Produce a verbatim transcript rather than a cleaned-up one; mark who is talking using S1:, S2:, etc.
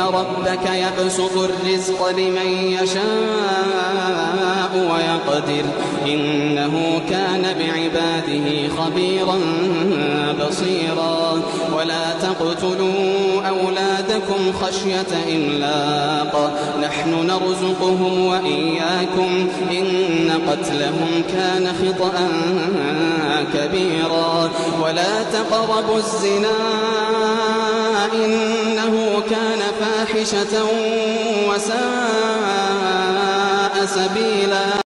S1: ربك يبسط الرزق لمن يشاء ويقدر إنه كان بعباده خبيرا بصيرا ولا تقتلوا أولادكم خشية إملاق نحن نرزقهم وإياكم إن قتلهم كان خطأ كبيرا ولا تقربوا الزنا إنه كان فاحشة وساء سبيلا